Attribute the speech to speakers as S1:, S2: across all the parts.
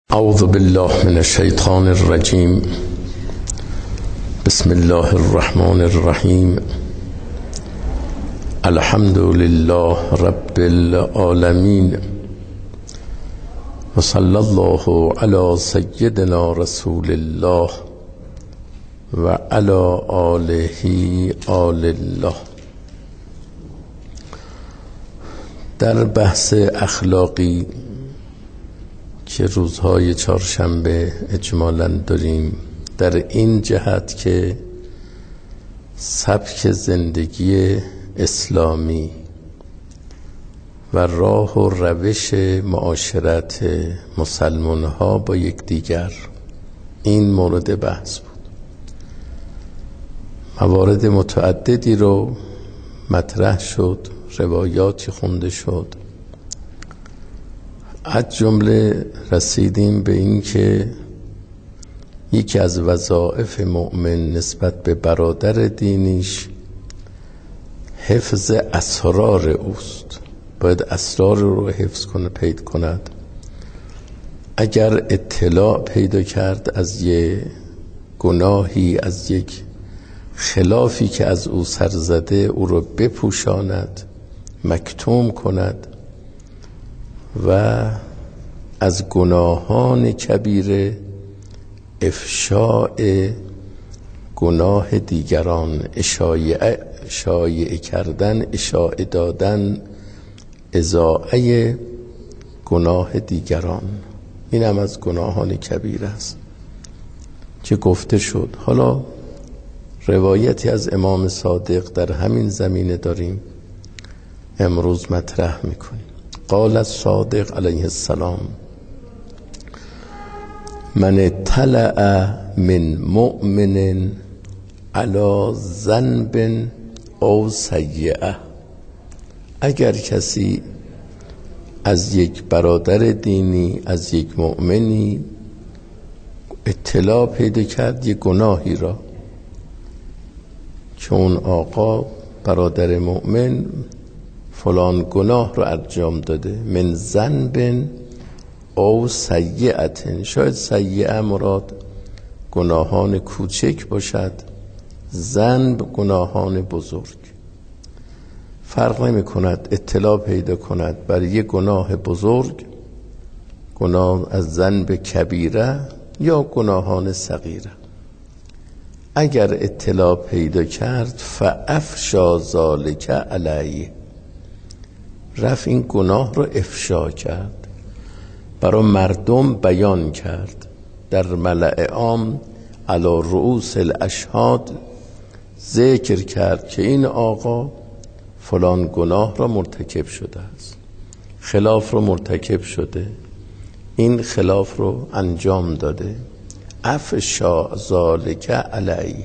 S1: اعوذ بالله من الشیطان الرجیم. بسم الله الرحمن الرحیم. الحمد لله رب العالمین و صلی الله علی سیدنا رسول الله و علی آله آل الله. در بحث اخلاقی که روزهای چهارشنبه اجمالاً داریم، در این جهت که سبک زندگی اسلامی و راه و روش معاشرت مسلمان ها با یکدیگر، این مورد بحث بود. موارد متعددی رو مطرح شد، روایاتی خونده شد، از جمله رسیدیم به این که یکی از وظایف مؤمن نسبت به برادر دینیش حفظ اسرار اوست. باید اسرار رو حفظ کنه، پید کند. اگر اطلاع پیدا کرد از یک گناهی، از یک خلافی که از او سر زده، او رو بپوشاند، مکتوم کند و از گناهان کبیره افشاء گناه دیگران، اشاعه کردن، اشاعه دادن، اذاعه گناه دیگران، این هم از گناهان کبیره است که گفته شد. حالا روایتی از امام صادق در همین زمینه داریم، امروز مطرح میکنیم. قال الصادق علیه السلام: من اطلع من مؤمن علی ذنب او سیئه. اگر کسی از یک برادر دینی، از یک مؤمنی اطلاع پیدا کرد یک گناهی را، چون آقا برادر مؤمن فلان گناه رو انجام داده، من ذنب او سیئه، شاید سیئه مراد گناهان کوچک باشد، ذنب گناهان بزرگ. فرق نمی کند اطلاع پیدا کند بر یک گناه بزرگ، گناه از ذنب کبیره یا گناهان صغیره. اگر اطلاع پیدا کرد فافشا ذلک علیه، رفت این گناه رو افشا کرد، برای مردم بیان کرد، در ملأ عام علی رؤوس الاشهاد ذکر کرد که این آقا فلان گناه را مرتکب شده است، خلاف رو مرتکب شده، این خلاف رو انجام داده. افشا ذلک علیه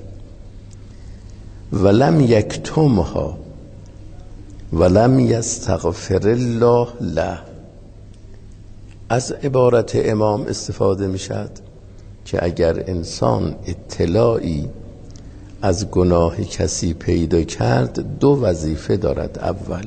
S1: ولم یکتمها ولم یستغفر الله له. از عبارت امام استفاده می شد که اگر انسان اطلاعی از گناه کسی پیدا کرد، دو وظیفه دارد. اول،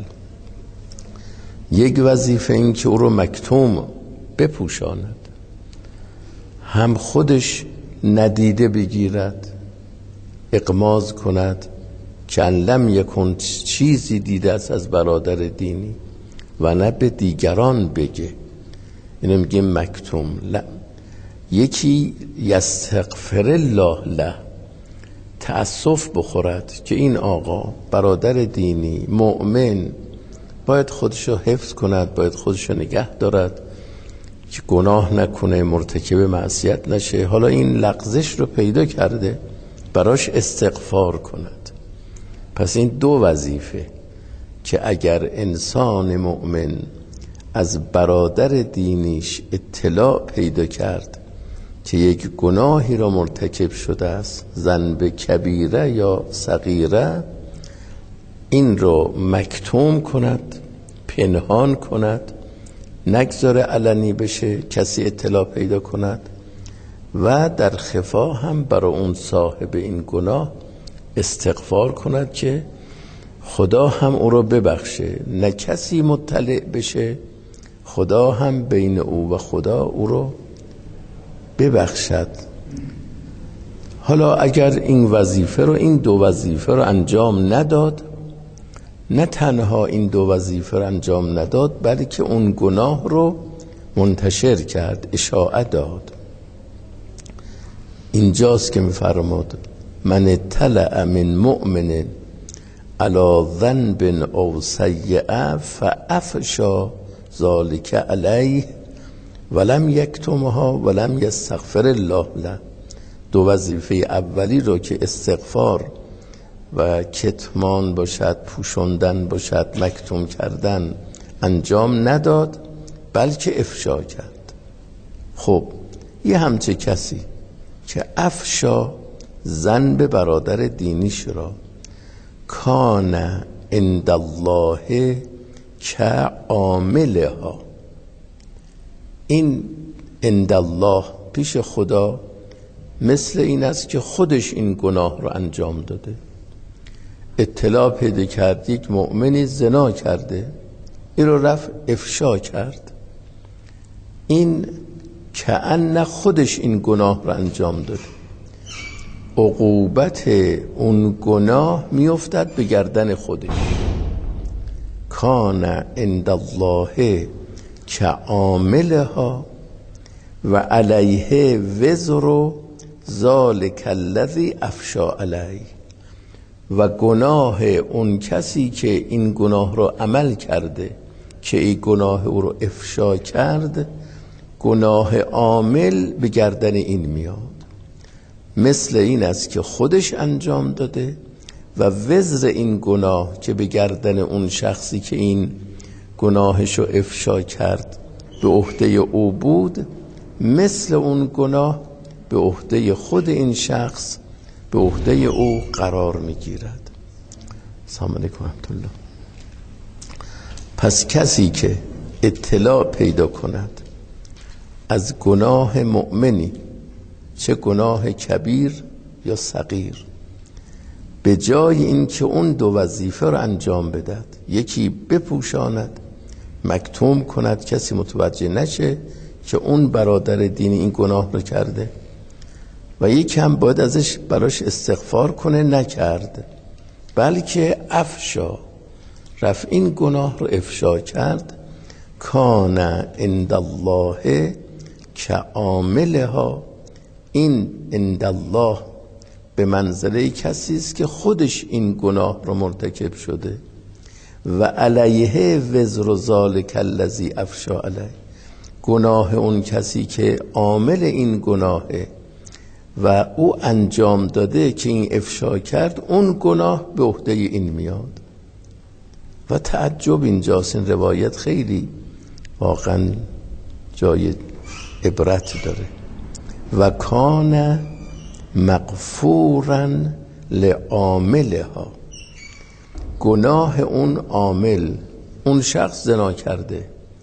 S1: یک وظیفه این که او رو مکتوم بپوشاند، هم خودش ندیده بگیرد، اغماض کند که لم یکن، چیزی دیده است از برادر دینی و نه به دیگران بگه، اینو میگه مکتوم. یکی یستغفر الله له، تأسف بخورد که این آقا برادر دینی مؤمن باید خودشو حفظ کند، باید خودشو نگه دارد که گناه نکنه، مرتکب معصیت نشه. حالا این لغزش رو پیدا کرده، براش استغفار کند. پس این دو وظیفه که اگر انسان مؤمن از برادر دینیش اطلاع پیدا کرد که یک گناهی را مرتکب شده است، ذنب کبیره یا صغیره، این رو مکتوم کند، پنهان کند، نگذاره علنی بشه، کسی اطلاع پیدا کند، و در خفا هم برای اون صاحب این گناه استغفار کند که خدا هم او رو ببخشه، نه کسی مطلع بشه، خدا هم بین او و خدا او رو ببخشد. حالا اگر این وظیفه رو، این دو وظیفه رو انجام نداد، نه تنها این دو وظیفه رو انجام نداد بلکه اون گناه رو منتشر کرد، اشاعه داد. اینجاست که می‌فرماد من اطلع من مؤمن علی ذنب او سیئه فافشا ذلک علیه ولم یکتمها ولم یستغفر الله له. دو وظیفه اولی رو که استغفار و کتمان باشد، پوشوندن باشد، مکتوم کردن، انجام نداد بلکه افشا کرد. خب یه همچه کسی که افشا ذنب برادر دینیش را، کان عند الله کعاملها، این عند الله پیش خدا مثل این است که خودش این گناه رو انجام داده. اطلاع پیدا کرد یک مؤمنی زنا کرده، این رو رفت افشا کرد، این کأن خودش این گناه رو انجام داده. عقوبت اون گناه میافتد به گردن خودش. کان عند الله کعاملها و علیه وزر ذلک الذی افشا علیه، و گناه اون کسی که این گناه رو عمل کرده که این گناه او رو افشا کرد، گناه عامل به گردن این میاد. مثل این است که خودش انجام داده و وزر این گناه که به گردن اون شخصی که این گناهش رو افشا کرد به عهده او بود، مثل اون گناه به عهده خود این شخص، به عهده او قرار میگیرد. سلام علیکم و رحمت الله. پس کسی که اطلاع پیدا کند از گناه مؤمنی، چه گناه کبیر یا صغیر، به جای این که اون دو وظیفه رو انجام بدهد، یکی بپوشاند، مکتوم کند، کسی متوجه نشه که اون برادر دینی این گناه رو کرده، و یکی هم باید ازش براش استغفار کنه، نکرد، بلکه افشا، رفت این گناه رو افشا کرد. کان عند الله کعاملها، این عند الله به منزله کسی است که خودش این گناه رو مرتکب شده، و علیه وزر ذلک الذی افشا علیه، گناه اون کسی که عامل این گناهه و او انجام داده که این افشا کرد، اون گناه به عهده این میاد. و تعجب اینجاست، این روایت خیلی واقعا جای عبرت داره. و کان مغفورا لعاملها، گناه اون عامل، اون شخص زنا کرده،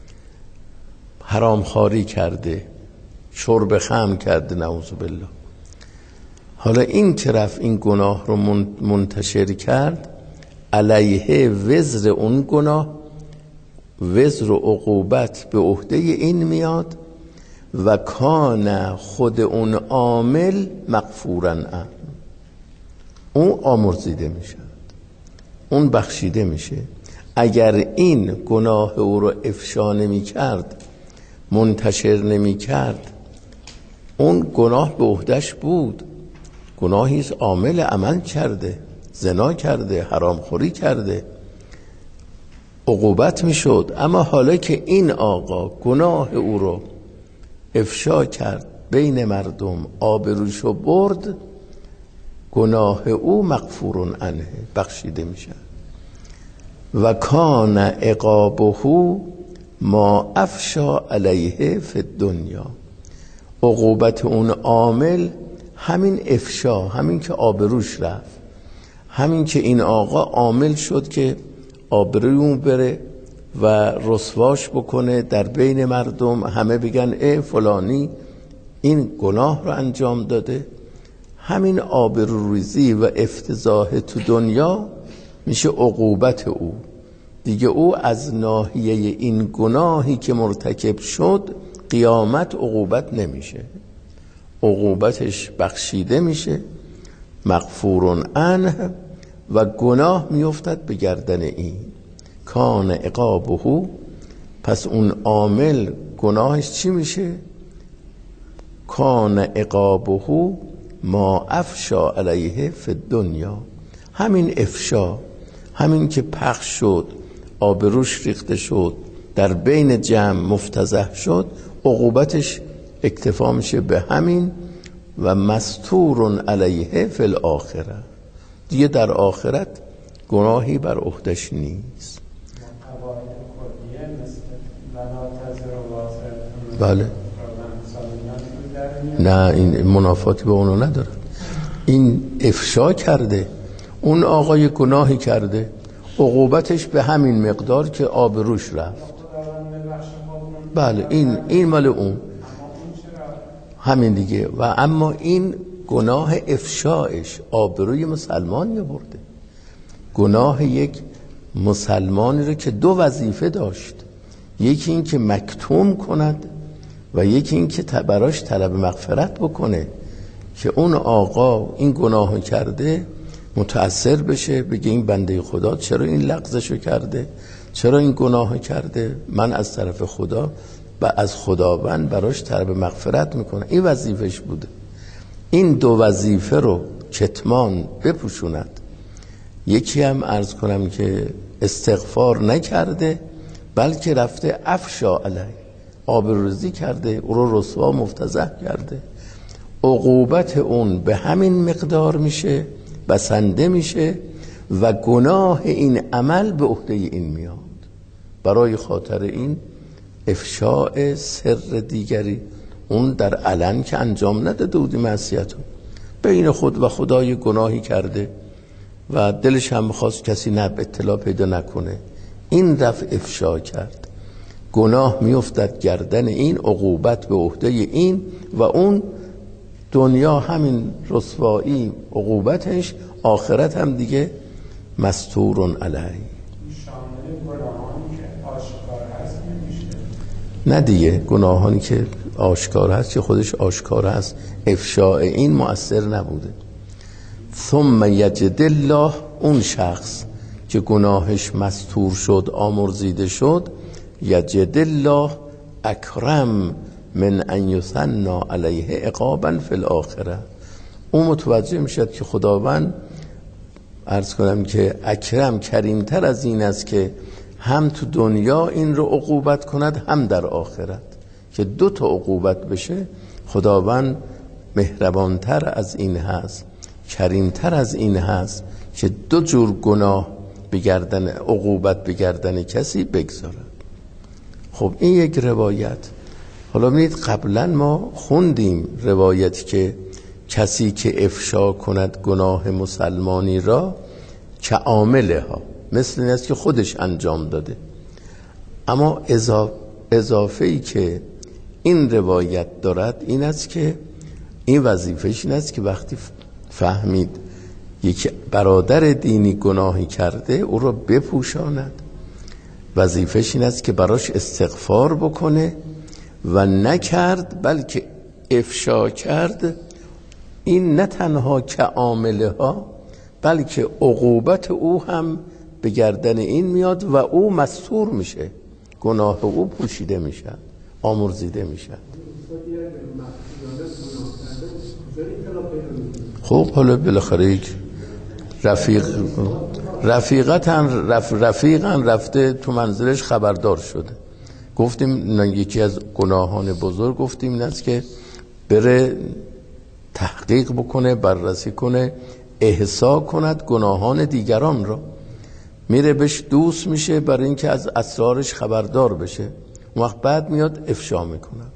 S1: حرامخواری کرده، شرب خمر کرده، نعوذ بالله، حالا این که رفت این گناه رو منتشر کرد، علیه وزر اون گناه، وزر و عقوبت به عهده این میاد، و کان خود اون عامل مغفورا عنه، اون آمرزیده میشه، اون بخشیده میشه. اگر این گناه او رو افشا نمی کرد، منتشر نمی کرد، اون گناه به عهده‌اش بود، گناهی است عامل عمل کرده، زنا کرده، حرامخوری کرده، عقوبت میشد. اما حالا که این آقا گناه او رو افشا کرد، بین مردم آبروشو برد، گناه او مغفور عنه، بخشیده میشه. و کان عقابه ما افشا علیه فی الدنیا، عقوبت اون عامل همین افشا، همین که آبروش رفت، همین که این آقا عامل شد که آبروی بره و رسواش بکنه در بین مردم، همه بگن ای فلانی این گناه رو انجام داده، همین آبروریزی و افتضاح تو دنیا میشه عقوبت او دیگه. او از ناحیه این گناهی که مرتکب شد قیامت عقوبت نمیشه، عقوبتش بخشیده میشه، مغفور عنه، و گناه میافتد به گردن این. کان عقابه، پس اون عامل گناهش چی میشه؟ کان عقابه ما افشا علیه فی الدنیا، همین افشا، همین که پخش شد، آبروش ریخته شد، در بین جمع مفتضح شد، عقوبتش اکتفا میشه به همین. و مستور علیه فی الاخره، دیگه در آخرت گناهی بر عهدش نیست. بله، نه این منافاتی با اونو نداره. این افشا کرده، اون آقای گناهی کرده، عقوبتش به همین مقدار که آبروش رفت. بله، این مال اون همین دیگه. و اما این گناه افشاش آبروی مسلمانی برده، گناه یک مسلمانی رو که دو وظیفه داشت، یکی این که مکتوم کند و یکی این که براش طلب مغفرت بکنه، که اون آقا این گناه کرده متأثر بشه، بگه این بنده خدا چرا این لغزشو کرده، چرا این گناه کرده، من از طرف خدا و از خداوند براش طلب مغفرت میکنه. این وظیفش بوده. این دو وظیفه رو کتمان بپوشوند. یکی هم عرض کنم که استغفار نکرده، بلکه رفته افشا علیه، آبروریزی کرده، او رو رسوا مفتضح کرده، عقوبت اون به همین مقدار میشه، بسنده میشه و گناه این عمل به عهده این میاد. برای خاطر این افشاء سر دیگری، اون در علن که انجام نداده بودی معصیتو، بین خود و خدای گناهی کرده و دلش هم خواست کسی اطلاع پیدا نکنه، این رفع افشا کرد، گناه میافتد گردن این، عقوبت به عهده این، و اون دنیا همین رسوایی عقوبتش، آخرت هم دیگه مستور علیه. نه دیگه، گناهانی که آشکار هست که خودش آشکار هست، افشاء این مؤثر نبوده. ثم یجد الله، اون شخص که گناهش مستور شد، آمرزیده شد، یجد الله اکرم من ان یثنی علیه عقابا فی الاخره، اون متوجه میشد که خداوند عرض کنم که اکرم، کریمتر از این است که هم تو دنیا این رو عقوبت کند، هم در آخرت، که دو تا عقوبت بشه. خداوند مهربانتر از این هست، کریمتر از این هست که دو جور گناه بگردن، عقوبت بگردن کسی بگذارد. خب این یک روایت. حالا میدید قبلا ما خوندیم روایتی که کسی که افشا کند گناه مسلمانی را که عامله ها، مثل این است که خودش انجام داده. اما اضافه‌ای که این روایت دارد این است که این وظیفهش این است که وقتی فهمید یک برادر دینی گناهی کرده، او را بپوشاند. وظیفهش این است که براش استغفار بکنه و نکرد، بلکه افشا کرد. این نه تنها که عامله ها، بلکه عقوبت او هم به گردن این میاد و او مستور میشه، گناه او پوشیده میشه، آمرزیده میشه. خب حالا بالاخره یک رفیقا رفته تو منزلش خبردار شده. گفتیم یکی از گناهان بزرگ، گفتیم این است که بره تحقیق بکنه، بررسی کنه، احصا کند گناهان دیگران را، میره بهش دوست میشه برای اینکه از اسرارش خبردار بشه، اون وقت بعد میاد افشا میکند.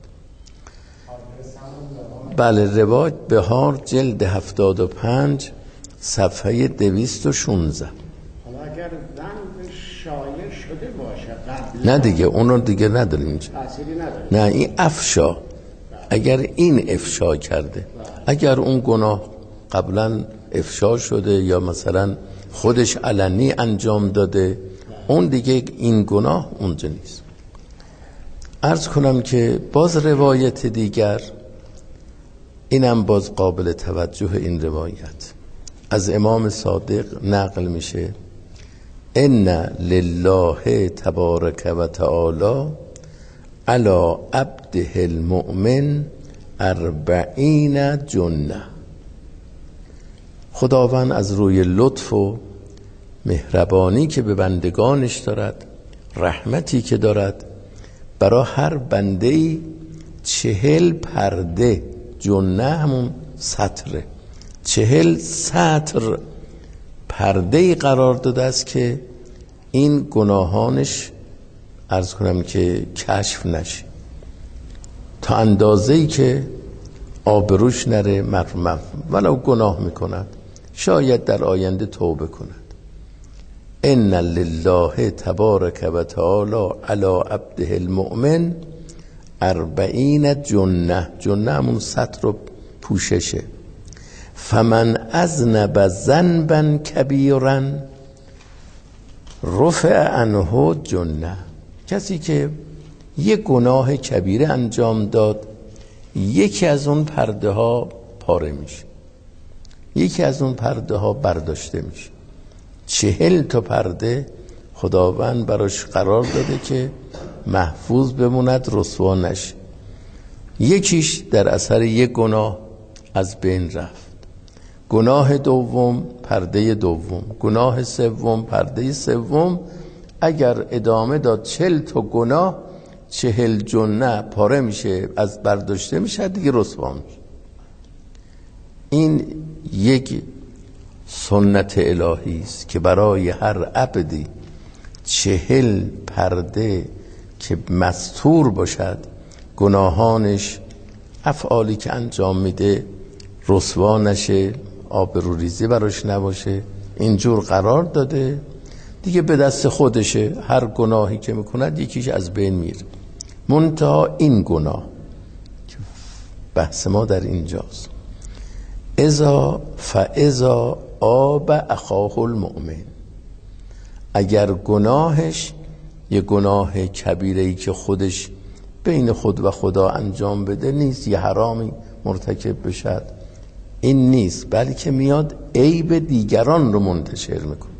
S1: بله، روایت بهار جلد 75 صفحه 216.
S2: حالا اگر زن شایع شده باشه
S1: نه دیگه، اون رو دیگه نداریم اینجا، نه این افشا. اگر این افشا کرده، اگر اون گناه قبلا افشا شده یا مثلا خودش علنی انجام داده، اون دیگه این گناه اونجا نیست. عرض کنم که باز روایت دیگر اینم باز قابل توجه. این روایت از امام صادق نقل میشه ان لله تبارک و تعالی علی عبده المؤمن 40 جنه. خداوند از روی لطف و مهربانی که به بندگانش دارد، رحمتی که دارد، برای هر بنده‌ای 40 پرده، جنه همون سطره، 40 سطر پرده‌ای قرار داده است که این گناهانش عرض کنم که کشف نشه، تا اندازه‌ای که آبروش نره، ولو گناه میکند شاید در آینده توبه کند. ان لله تبارک و تعالی علی عبده المؤمن 40 جنه. جنه همون سطر و پوششه. فمن اذنب ذنبا کبیرا رفع عنه جنه. کسی که یه گناه کبیره انجام داد، یکی از اون پرده ها پاره میشه، یکی از اون پرده ها برداشته میشه. 40 تا پرده خداوند براش قرار داده که محفوظ بموند، رسوا نشه. یکیش در اثر یک گناه از بین رفت، گناه دوم پرده دوم، گناه سوم پرده سوم. اگر ادامه داد 40 تا گناه، 40 جنه پاره میشه، از برداشته میشه، دیگه رسوا میشه. این یک سنت الهی است که برای هر عبدی 40 پرده که مستور باشد، گناهانش، افعالی که انجام میده رسوا نشه، آبروریزی براش نباشه، اینجور قرار داده. دیگه به دست خودشه، هر گناهی که میکند یکیش از بین میره. منتها این گناه که بحث ما در اینجاست، فاذا آب اخاه المؤمن، اگر گناهش یه گناه کبیره‌ای که خودش بین خود و خدا انجام بده نیست، یه حرامی مرتکب بشد، این نیست، بلکه میاد عیب دیگران رو منتشر میکنه.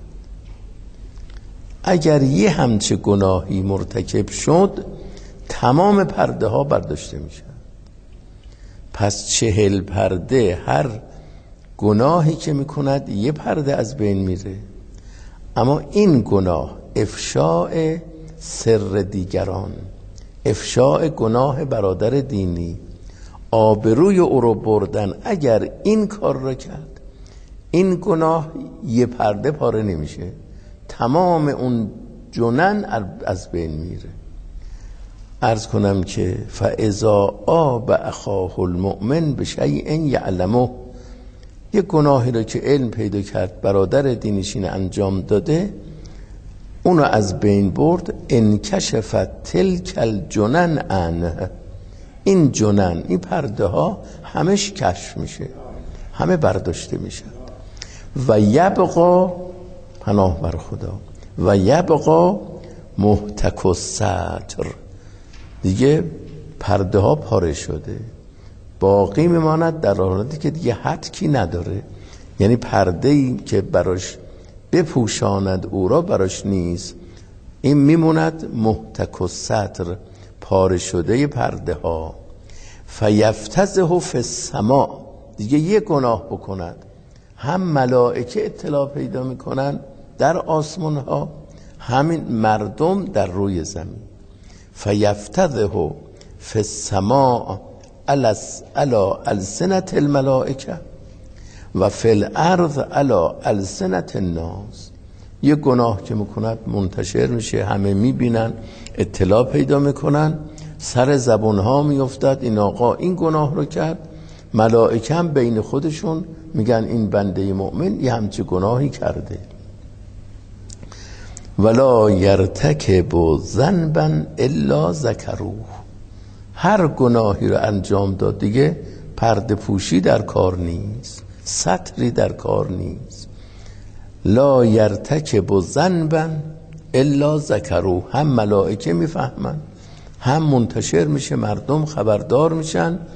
S1: اگر یه همچه گناهی مرتکب شد، تمام پرده ها برداشته میشن. پس 40 پرده، هر گناهی که میکند یه پرده از بین میره. اما این گناه افشاء سر دیگران، افشاء گناه برادر دینی، آبروی او رو بردن، اگر این کار رو کرد، این گناه یه پرده پاره نمیشه، تمام اون جنن از بین میره. عرض کنم که فاذا آب اخاه المؤمن بشیء یعلمه، یه گناهی رو که علم پیدا کرد برادر دینشین انجام داده، اونو از بین برد، انکشفت تلک الجنن عنه، این جنن، این پرده ها همش کشف میشه، همه برداشته میشن. و یبقا، پناه بر خدا، و یبقا محتک الستر، دیگه پرده ها پاره شده، باقی میماند در حالتی که دیگه حدکی نداره، یعنی پرده‌ای که براش بپوشاند او را براش نیست، این میموند محتک الستر، پاره شده پرده ها. فیفتزه فی السماء، دیگه یه گناه بکند هم ملائکه اطلاع پیدا میکنن در آسمان ها، همین مردم در روی زمین. فیفتزه فی السماء علی السنة الملائکه و فی الارض علی السنة الناس. یه گناه که میکند منتشر میشه، همه میبینن، اطلاع پیدا میکنن، سر زبون ها میافتد این آقا این گناه رو کرد، ملائکه هم بین خودشون میگن این بنده مؤمن یه همچه گناهی کرده. ولا یرتکب ذنبا الا ذکروه، هر گناهی رو انجام داد دیگه پرده پوشی در کار نیست، ستری در کار نیست. لا یرتکب ذنبا الا ذکروه، هم ملائکه میفهمن، هم منتشر میشه، مردم خبردار میشن،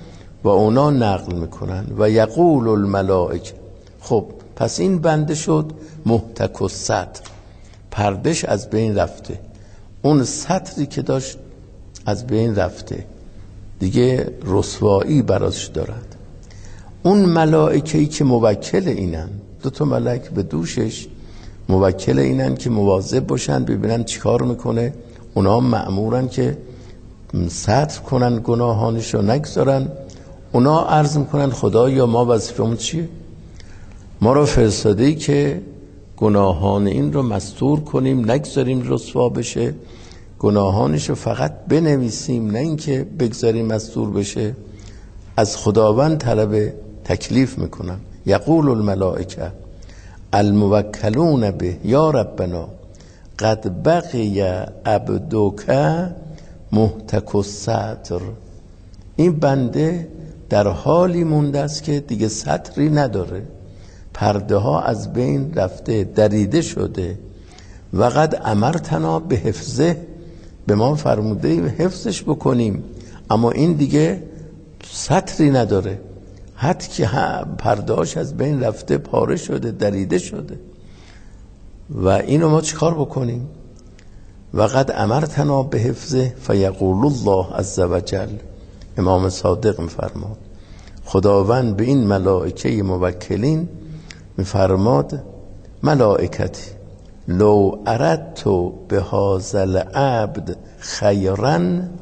S1: و اونا نقل میکنن و یقول الملائکه. خب پس این بنده شد محتک الستر، پردش از بین رفته، اون سطری که داشت از بین رفته، دیگه رسوایی براش دارد. اون ملائکه‌ای که موکل اینن، 2 ملک به دوشش موکل اینن که مواظب باشن ببینن چیکار میکنه. اونا مأمورن که ستر کنن گناهانشو نگذارن. اونا عرض میکنن خدایا ما وظیفمون چیه؟ ما رو فرستادی که گناهان این رو مستور کنیم، نگذاریم رسوا بشه، گناهانشو فقط بنویسیم، نه اینکه بگذاریم مستور بشه. از خداوند طلب تکلیف میکنم. یقول الملائکه الموکلون به یا ربنا قد بقی عبدک محتک الستر. این بنده در حالی مونده است که دیگه ستری نداره، پرده ها از بین رفته، دریده شده. و قد امرتنا به حفظه، به ما فرموده حفظش بکنیم، اما این دیگه ستری نداره، حتی که پردهاش از بین رفته، پاره شده، دریده شده. و اینو ما چیکار بکنیم؟ و قد امرتنا به حفظه فیقول الله عز وجل. امام صادق میفرماد خداوند به این ملائکه موکلین میفرماد ملائکتی لو اردت بهذا العبد خیرا،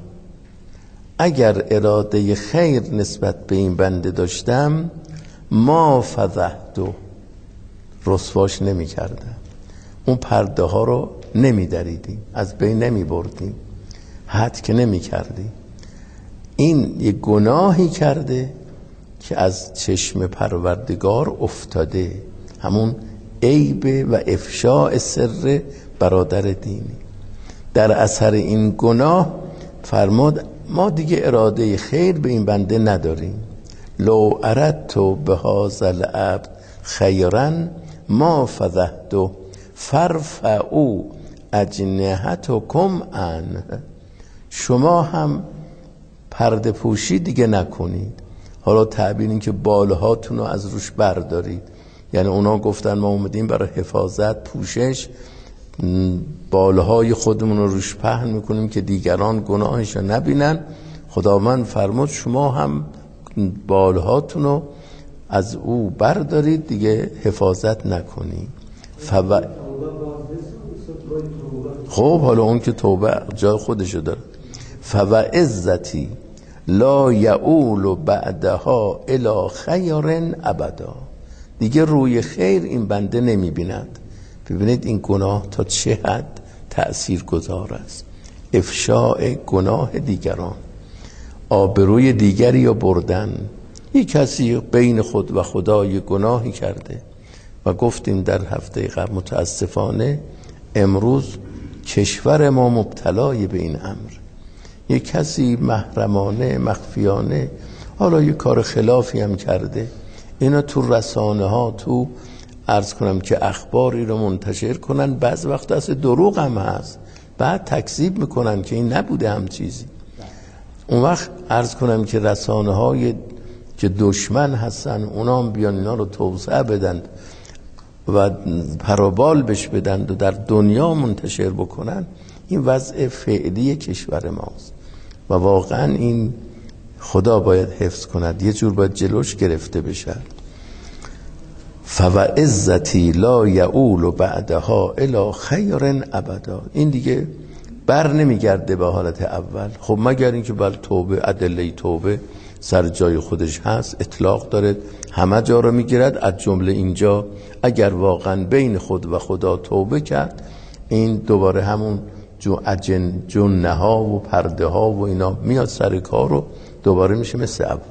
S1: اگر اراده خیر نسبت به این بنده داشتم ما فضحته، رسواش نمی کردم، اون پرده ها رو نمی دریدیم، از بین نمی بردیم، حد که نمی کردیم. این یک گناهی کرده که از چشم پروردگار افتاده، همون عیب و افشاء سر برادر دینی. در اثر این گناه فرمود ما دیگه اراده خیر به این بنده نداریم. لو اردت بهذا العبد خیرا ما فضحته فرفعوا اجنحتکم عنه. شما هم پرده پوشی دیگه نکنید. حالا تعبیر این که بالهاتون رو از روش بردارید، یعنی اونا گفتن ما اومدیم برای حفاظت، پوشش، بالهای خودمون رو روش پهن میکنیم که دیگران گناهش رو نبینن. خداوند فرمود شما هم بالهاتون رو از او بردارید، دیگه حفاظت نکنید. خب حالا اون که توبه جای خودشو داره. فوعزتی لا یعول بعدها الی خیر ابدا، دیگه روی خیر این بنده نمیبیند. ببینید این گناه تا چه حد تأثیر گذار است. افشاء گناه دیگران، آبروی دیگری رو بردن. یک کسی بین خود و خدای گناهی کرده و گفتیم در هفته قبل متاسفانه امروز کشور ما مبتلای به این امر. یک کسی محرمانه مخفیانه حالا یک کار خلافی هم کرده، اینا تو رسانه ها تو عرض کنم که اخباری رو منتشر کنن، بعض وقت اصلا دروغ هم هست، بعد تکذیب میکنن که این نبوده هم چیزی. اون وقت عرض کنم که رسانه های که دشمن هستن اونا هم بیان اینا رو توسعه بدن و پروبال بش بدن و در دنیا منتشر بکنن. این وضع فعلی کشور ماست و واقعا این خدا باید حفظ کند، یه جور باید جلوش گرفته بشه. فوعزتی لا یعول بعدها الی خیر ابدا، این دیگه بر نمیگرده به حالت اول. خب مگر اینکه بر توبه، ادله توبه سر جای خودش هست، اطلاق داره، همه جا رو میگیرد، از جمله اینجا اگر واقعا بین خود و خدا توبه کرد، این دوباره همون جنه ها و پرده ها و اینا میاد سر کار رو دوباره میشه مثل اول.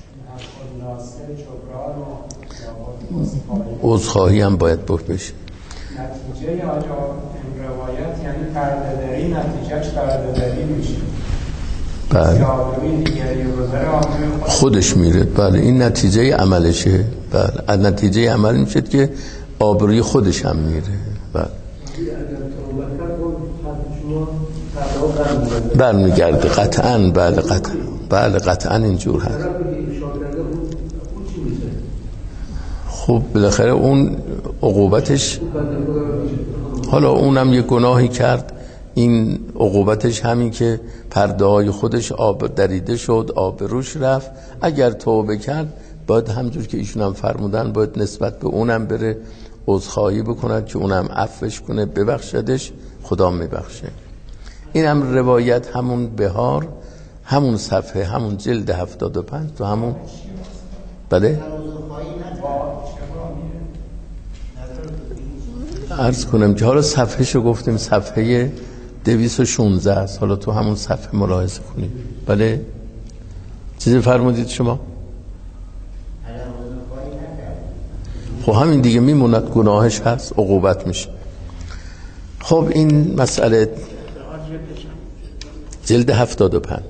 S1: عذرخواهی هم باید بشه.
S3: نتیجه آجا این روایت یعنی پرده داری، نتیجهش پرده داری میشه.
S1: بله.
S3: دیگری
S1: خودش میره. بله این نتیجه عملشه. بله از نتیجه عمل میشه که آبروی خودش هم میره. بله برمیگرده قطعاً. بله قطعاً اینجور هست.
S4: چی میشه؟
S1: خب بالاخره اون عقوبتش، حالا اونم یه گناهی کرد، این عقوبتش همین که پرده های خودش آب دریده شد، آب روش رفت. اگر توبه کرد باید همجور که ایشون هم فرمودن باید نسبت به اونم بره عذرخواهی بکند که اونم عفوش کنه، ببخشدش، خدا میبخشه. این هم روایت همون بهار، همون صفحه، همون جلد 75 تو همون بله عرض کنم که حالا صفحه شو گفتیم صفحه 216 است، حالا تو همون صفحه ملاحظه کنید. بله چیزی فرمودید شما؟ خب همین دیگه میموند، گناهش هست، عقوبت میشه. خب این مسئله جلد 75.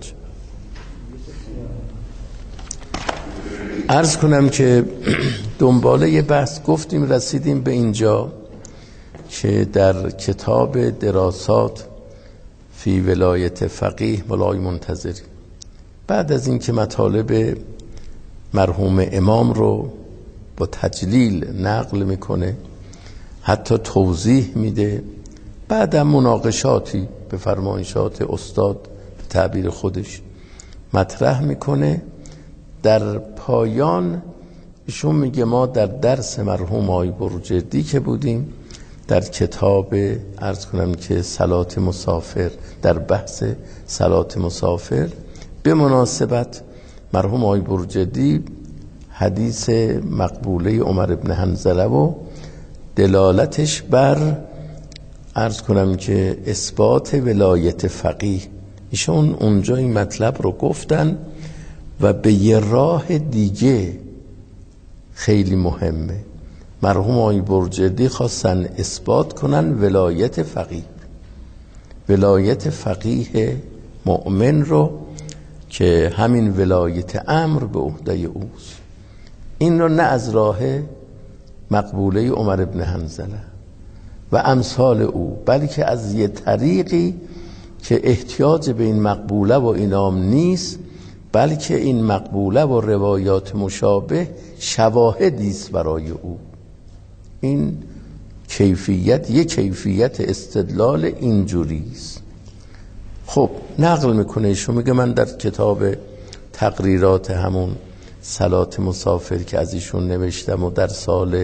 S1: عرض کنم که دنباله بحث گفتیم رسیدیم به اینجا که در کتاب دراسات فی ولایت فقیه مولای منتظری بعد از اینکه مطالب مرحوم امام رو با تجلیل نقل میکنه، حتی توضیح میده، بعدم مناقشاتی به فرمایشات استاد به تعبیر خودش مطرح میکنه، در پایان ایشون میگه ما در درس مرحوم آقای بروجردی که بودیم در کتاب عرض کنم که صلات مسافر، در بحث صلات مسافر به مناسبت مرحوم آقای بروجردی حدیث مقبوله عمر ابن حنظله و دلالتش بر عرض کنم که اثبات ولایت فقیه، ایشون اونجا این مطلب رو گفتن و به یه راه دیگه خیلی مهمه. مرحوم آقای بروجردی خواستن اثبات کنن ولایت فقیه، ولایت فقیه مؤمن رو که همین ولایت امر به عهده اوست. این رو نه از راه مقبوله عمر ابن حنظله و امثال او، بلکه از یه طریقی که احتیاج به این مقبوله و اینام نیست، بلکه این مقبوله و روایات مشابه شواهدیست برای او. این کیفیت، یک کیفیت استدلال اینجوریست. خب نقل میکنه ایشون، میگه من در کتاب تقریرات همون صلات مسافر که از ایشون نوشتم و در سال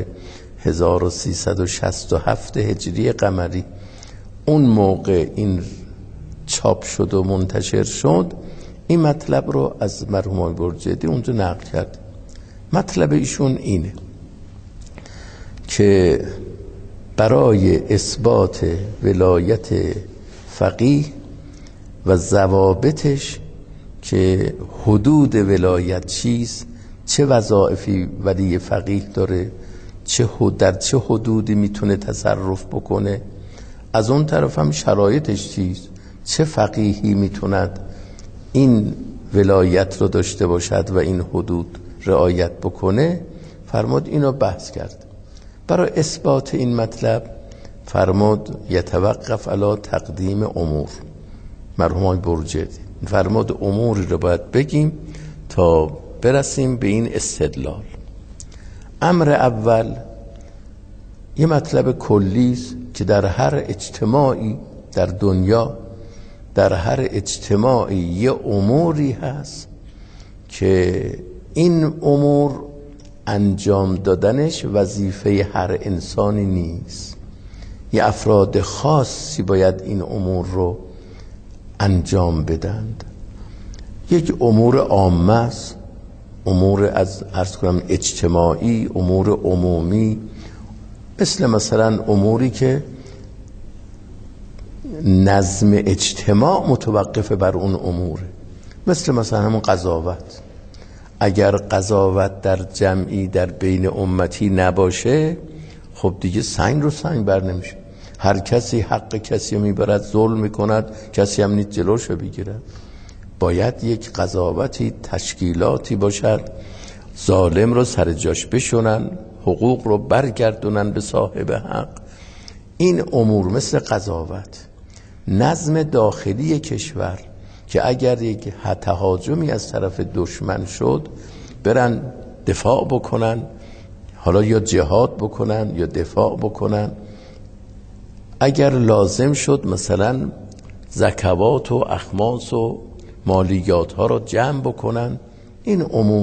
S1: 1367 هجری قمری اون موقع این چاپ شد و منتشر شد، این مطلب رو از مرحوم بروجردی اونجا نقل کرد. مطلب ایشون اینه که برای اثبات ولایت فقیه و ضوابطش که حدود ولایت چیست، چه وظایفی ولی فقیه داره، در چه حدودی میتونه تصرف بکنه، از اون طرف هم شرایطش چیست، چه فقیهی میتوند این ولایت رو داشته باشد و این حدود رعایت بکنه، فرمود اینو بحث کرد. برای اثبات این مطلب فرمود یتوقف علی تقدیم امور، مرحوم بروجردی فرمود اموری رو باید بگیم تا برسیم به این استدلال. امر اول یه مطلب کلیست که در هر اجتماعی در دنیا، در هر اجتماعی یه اموری هست که این امور انجام دادنش وظیفه هر انسانی نیست، یه افراد خاصی باید این امور رو انجام بدند. یک امور عامه است، امور از عرض کنم اجتماعی، امور عمومی، مثلا اموری که نظم اجتماع متوقف بر اون امور، مثلا همون قضاوت. اگر قضاوت در جمعی در بین امتی نباشه، خب دیگه سنگ رو سنگ بر نمیشه، هر کسی حق کسی میبرد، ظلم میکند، کسی هم نیست جلوشو بگیرد. باید یک قضاوتی، تشکیلاتی باشد، ظالم رو سر جاش بشونن، حقوق رو برگردونن به صاحب حق. این امور مثل قضاوت، نظم داخلی کشور که اگر یک تهاجمی از طرف دشمن شد برن دفاع بکنن، حالا یا جهاد بکنن یا دفاع بکنن. اگر لازم شد مثلا زکوات و اخماس و مالیات ها رو جمع بکنن. این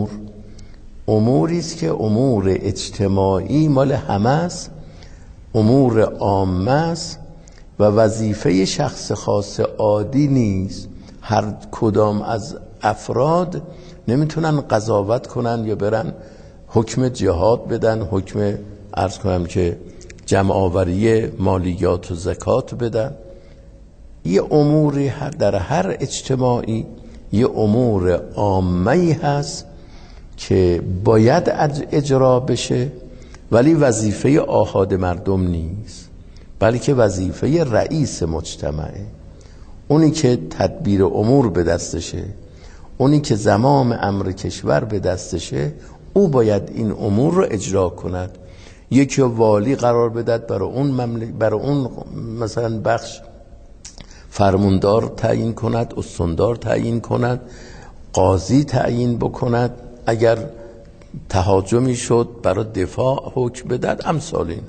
S1: اموری است که امور اجتماعی مال همه است، امور عامه است و وظیفه شخص خاص عادی نیست. هر کدام از افراد نمیتونن قضاوت کنن یا برن حکم جهاد بدن، حکم عرض کنم که جمع آوری مالیات و زکات بدن. یه اموری در هر اجتماعی یه امور عامه‌ای هست که باید اجرا بشه، ولی وظیفه آحاد مردم نیست، بلکه وظیفه رئیس مجتمعه. اونی که تدبیر امور به دستشه، اونی که زمام امر کشور به دستشه، او باید این امور رو اجرا کند. یکی والی قرار بدد برای اون مثلا بخش فرماندار تعیین کند، استاندار تعیین کند، قاضی تعیین بکند، اگر تهاجمی شد برای دفاع حکم بدد، امثال این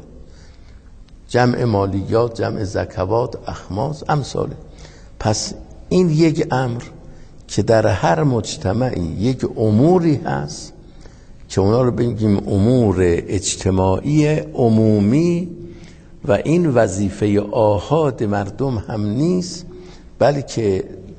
S1: جمع مالیات، جمع زکوات، اخماس، امثال. پس این یک امر که در هر مجتمعی یک اموری هست که اونا رو بگیم امور اجتماعی عمومی، و این وظیفه آحاد مردم هم نیست، بلکه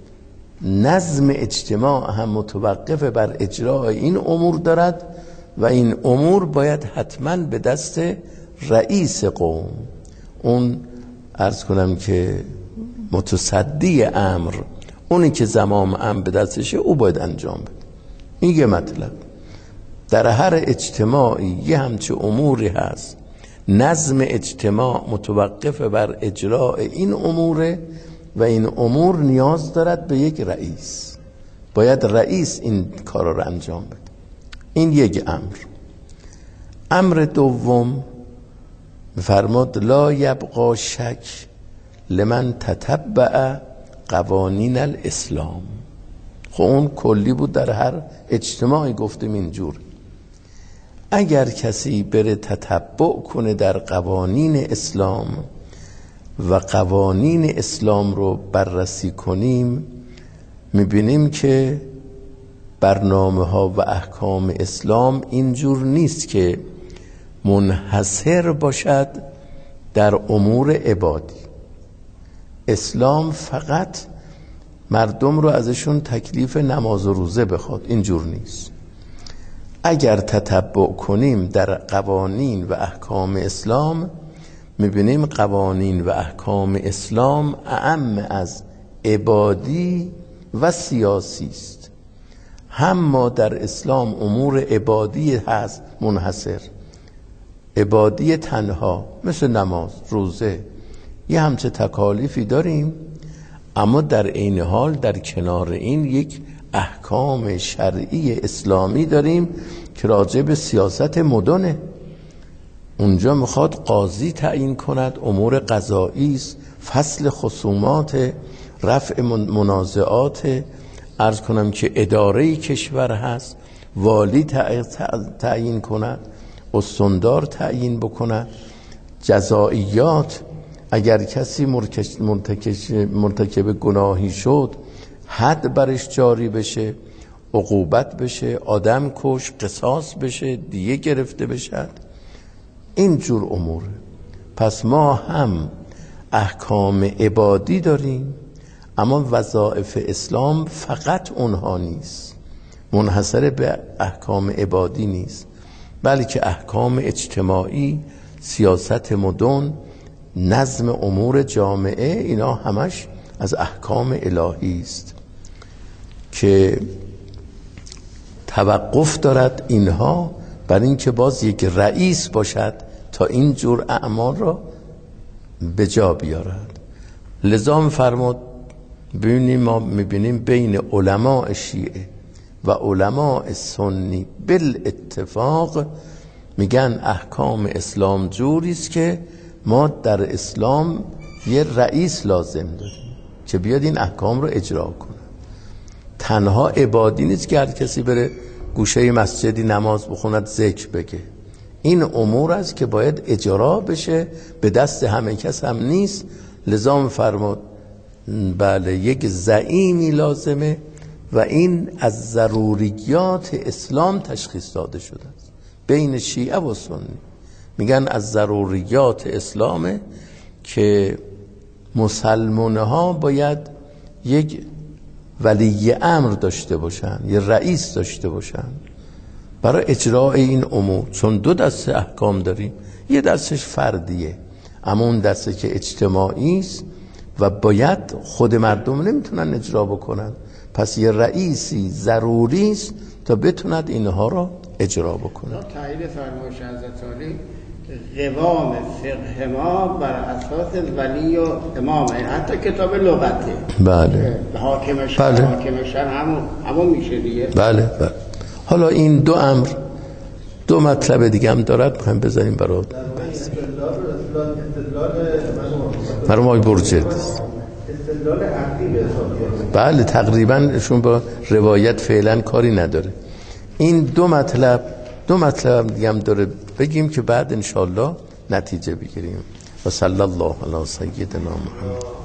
S1: نظم اجتماع هم متوقف بر اجرای این امور دارد و این امور باید حتما به دست رئیس قوم، اون عرض کنم که متصدی امر، اونی که زمام امر به دستشه، او باید انجام بده. این یه مطلب. در هر اجتماعی یه همچه اموری هست، نظم اجتماع متوقف بر اجراء این اموره و این امور نیاز دارد به یک رئیس، باید رئیس این کار رو انجام بده. این یک امر. امر دوم فرمود لا یبقا شک لمن تتبع قوانین الاسلام. خب اون کلی بود، در هر اجتماعی گفتیم اینجور. اگر کسی بره تتبع کنه در قوانین اسلام و قوانین اسلام رو بررسی کنیم، میبینیم که برنامه ها و احکام اسلام اینجور نیست که منحصر باشد در امور عبادی. اسلام فقط مردم رو ازشون تکلیف نماز و روزه بخواد، اینجور نیست. اگر تتبع کنیم در قوانین و احکام اسلام، میبینیم قوانین و احکام اسلام اعم از عبادی و سیاسی است. هم ما در اسلام امور عبادی هست منحصر، عبادی تنها مثل نماز، روزه، یه همچه تکالیفی داریم، اما در عین حال در کنار این یک احکام شرعی اسلامی داریم که راجع به سیاست مدنه. اونجا میخواد قاضی تعیین کند، امور قضایی است، فصل خصومات، رفع منازعات، عرض کنم که اداره کشور هست، والی تعیین کند، استاندار تعیین بکند، جزائیات، اگر کسی مرتکب گناهی شد حد برش جاری بشه، عقوبت بشه، آدم کش، قصاص بشه، دیه گرفته بشد، این جور اموره. پس ما هم احکام عبادی داریم، اما وظایف اسلام فقط اونها نیست، منحصر به احکام عبادی نیست، بلکه احکام اجتماعی، سیاست مدن، نظم امور جامعه، اینا همش از احکام الهی است که توقف دارد اینها بر این که باز یک رئیس باشد تا این جور اعمال را به جا بیارد. لذا فرمود ببینیم، ما میبینیم بین علماء شیعه و علماء سنی بالاتفاق میگن احکام اسلام جوری است که ما در اسلام یه رئیس لازم داریم که بیاد این احکام رو اجرا کنه. تنها عبادی نیست که هر کسی بره گوشه مسجدی نماز بخوند ذکر بگه. این امور است که باید اجرا بشه، به دست همه کس هم نیست. لذا می‌فرماد بله یک زعیمی لازمه و این از ضروریات اسلام تشخیص داده شده است بین شیعه و سنی. میگن از ضروریات اسلامه که مسلمان ها باید یک ولی امر داشته باشن، یه رئیس داشته باشن برای اجرای این امور. چون دو دسته احکام داریم، یه دستش فردیه، اما اون دسته که اجتماعی است و باید خود مردم نمیتونن اجرا بکنن، پس یه رئیسی ضروری است تا بتوند اینها را اجرا بکنه.
S2: تایید فرمایش حضرت علی قوام فقه ما بر اساس ولی و امامه، حتی کتاب لغته.
S1: بله.
S2: حاکمش
S1: بله.
S2: حاکمش همون میشه دیگه.
S1: بله. حالا این دو امر دو مطلب دیگه هم دارد، میخوایم بذاریم برای مرمای برجت.
S4: استدلال عقلی به حساب.
S1: بله تقریبا ایشون با روایت فعلا کاری نداره. این دو مطلب دیگه هم داره بگیم که بعد انشالله نتیجه بگیریم. و صلی الله علی سیدنا محمد.